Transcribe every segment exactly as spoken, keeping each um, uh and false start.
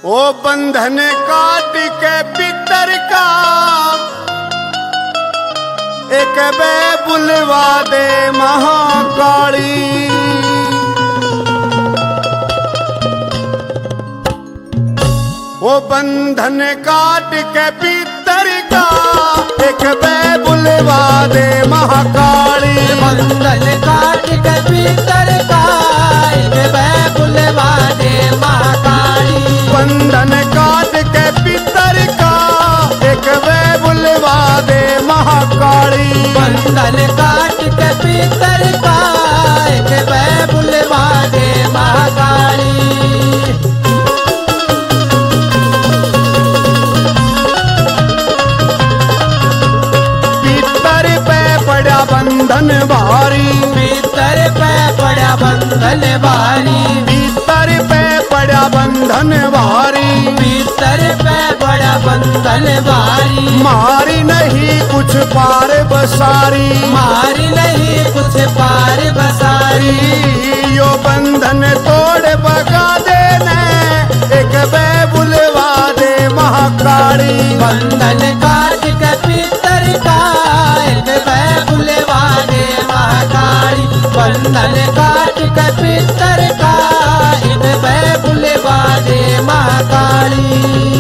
ओ बंधन काट के पितर का एक बे बुलवा दे महाकाली। ओ बंधन काट के पितर का एक बे बुलवा दे महाकाली। बंधन काट के पितर का एक बे बुलवा दे महाकाली। बंधन काट के पितर का एक बे बुलवा दे महाकाली। बंधन काट के पितर का एक बे बुलवा दे महाकाली। पितर पे पड़ा बंधन भारी। पितर पे पड़ा बंधन भारी। पितर पे पड़ा बंधन भारी। पितर पे बड़ा बंधन भारी। मारी नहीं कुछ पार बसारी। मारी नहीं कुछ पार बसारी। यो बंधन तोड़ बगा देने एक बे बुलवा दे महाकाली। बंधन काट के पितर का एक बे बुलवा दे महाकाली। बंधन काट के पितर का एक बे बुलवा दे महाकाली।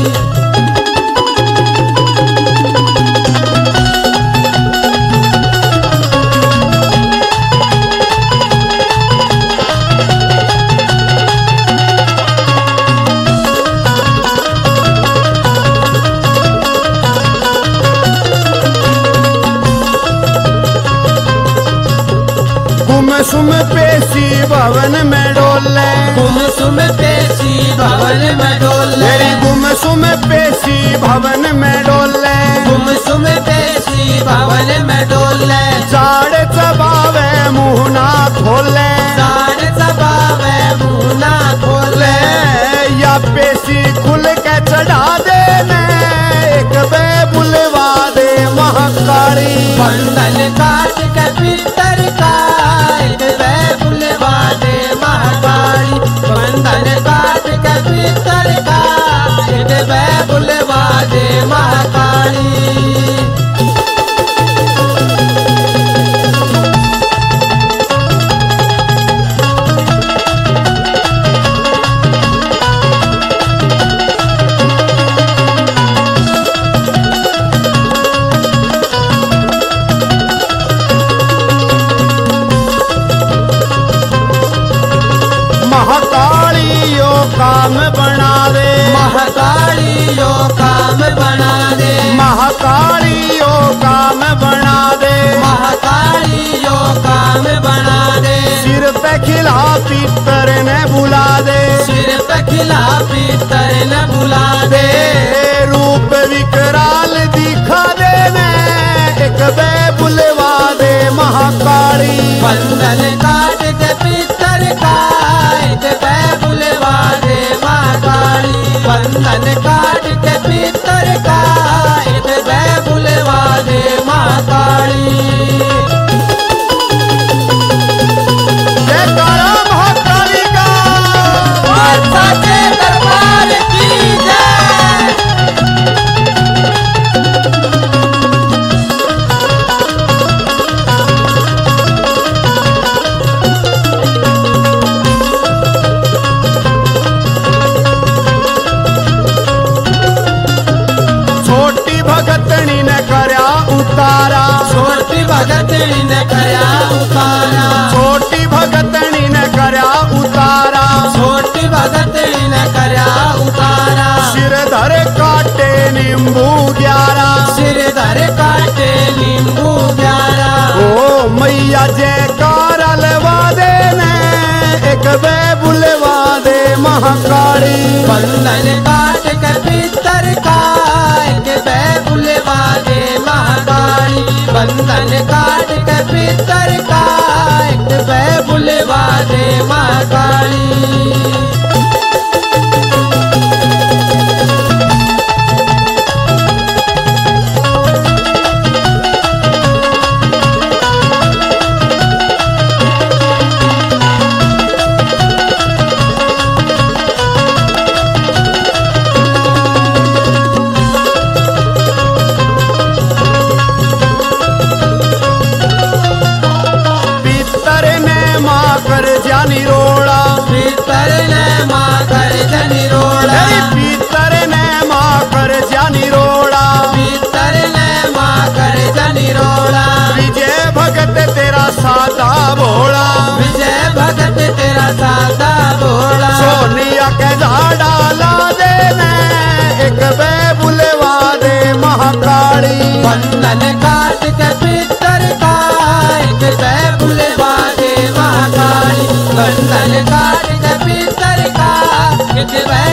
गुमसुम पेशी भवन में डोले। गुमसुम पेशी भवन में डोले। मेरी गुमसुम पेशी भवन में डोले। गुमसुम पेशी भवन में डोले। साढ़े चबावे मुँह ना खोले। साढ़ चबावे मुँह ना खोले। या पेशी खुल के चढ़ा देने एक बे बुलवा दे महाकाली। बंधन काट के पितर का एक बे बुलवा दे महाकाली। बंधन काट के पितर का एक बे बुलवा दे महाकाली। महाकाली यो काम बना दे। महाकाली यो काम बना दे। महाकाली यो काम बना दे। महाकाली यो काम बना दे। सिर पे खिला पितर ने बुला दे। सिर पे खिला पितर न बुला दे। रूप विकराल दिखा देने एक बे बुलवा दे महाकाली। बंधन काट के पितर का एक बे बुलवा दे महाकाली। बंधन काट के पितर का एक बे बुलवा दे महाकाली। जयकारा महाकाली का। सच्चे दरबार की जय। छोटी भगतनी ने करया उतारा। छोटी भगतनी ने करया उतारा। छोटी भगतनी ने करया उतारा। छोटी भगतनी ने करया उतारा। सिर धर काटे नींबू ग्यारह। सिर धर काटे नींबू ग्यारह। ओ मैया जयकार लवा देने एक बे बुलवा दे महाकाली। बंधन काट के पितर का एक बे बुलवा दे महाकाली। बंधन काट के पितर का एक बे बुलवा दे महाकाली।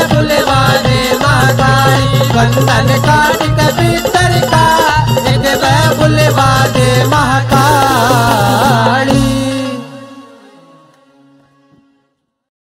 बुलवा दे महाकाली बंधन काट